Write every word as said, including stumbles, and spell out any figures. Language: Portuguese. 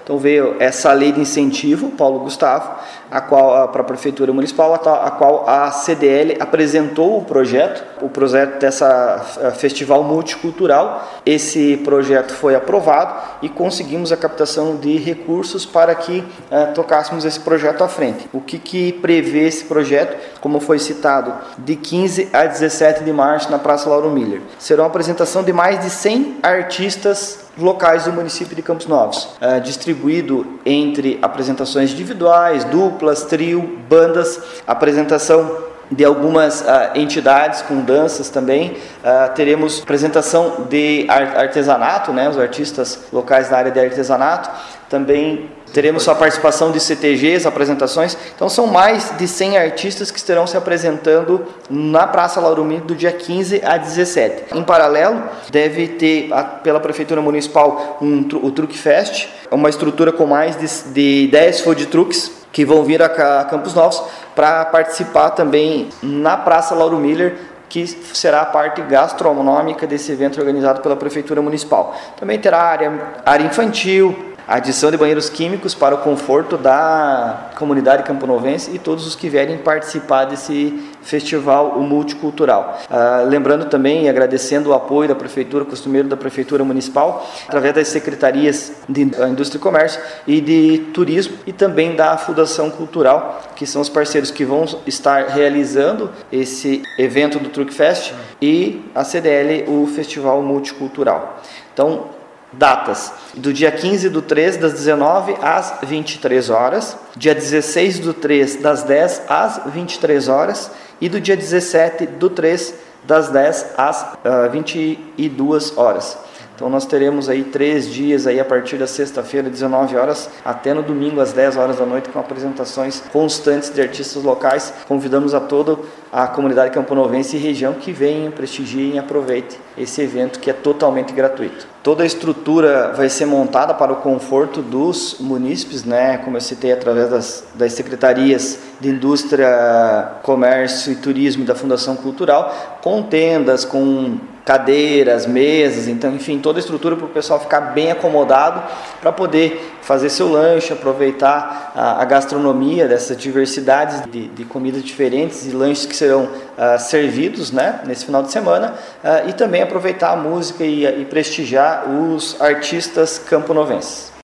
Então veio essa lei de incentivo, Paulo Gustavo, a qual para a Prefeitura Municipal, a qual a C D L apresentou o projeto, o projeto dessa festival multicultural. Esse projeto foi aprovado e conseguimos a captação de recursos para que uh, tocássemos esse projeto à frente. O que, que prevê esse projeto? Como foi citado, de quinze a dezessete de março na Praça Lauro Miller. Será uma apresentação de mais de cem artistas locais do município de Campos Novos, uh, distribuído entre apresentações individuais, duplas, trio, bandas, apresentação de algumas uh, entidades com danças também. Uh, teremos apresentação de artesanato, né, os artistas locais da área de artesanato. Também teremos a participação de C T Gs, apresentações. Então são mais de cem artistas que estarão se apresentando na Praça Lauro Miller do dia quinze a dezessete. Em paralelo, deve ter pela Prefeitura Municipal um, o Truck Fest, uma estrutura com mais de, de dez food trucks que vão vir a Campos Novos para participar também na Praça Lauro Miller, que será a parte gastronômica desse evento organizado pela Prefeitura Municipal. Também terá área, área infantil, a adição de banheiros químicos para o conforto da comunidade camponovense e todos os que vierem participar desse festival multicultural. Uh, lembrando também e agradecendo o apoio da Prefeitura, costumeiro da Prefeitura Municipal, através das secretarias de Indústria e Comércio e de Turismo e também da Fundação Cultural, que são os parceiros que vão estar realizando esse evento do Truck Fest, e a C D L, o Festival Multicultural. Então, datas: do dia quinze do três, das dezenove às vinte e três horas, dia dezesseis do três, das dez às vinte e três horas, e do dia dezessete do três, das dez às uh, vinte e duas horas. Então nós teremos aí três dias aí a partir da sexta-feira, dezenove horas, até no domingo às dez horas da noite, com apresentações constantes de artistas locais. Convidamos a toda a comunidade camponovense e região que venham, prestigiem e aproveitem esse evento, que é totalmente gratuito. Toda a estrutura vai ser montada para o conforto dos munícipes, né? Como eu citei, através das, das secretarias de Indústria, Comércio e Turismo da Fundação Cultural, com tendas, com cadeiras, mesas, então, enfim, toda a estrutura para o pessoal ficar bem acomodado para poder fazer seu lanche, aproveitar a, a gastronomia dessas diversidades de, de comidas diferentes e lanches que serão uh, servidos, né, nesse final de semana, uh, e também aproveitar a música e, e prestigiar os artistas camponovenses.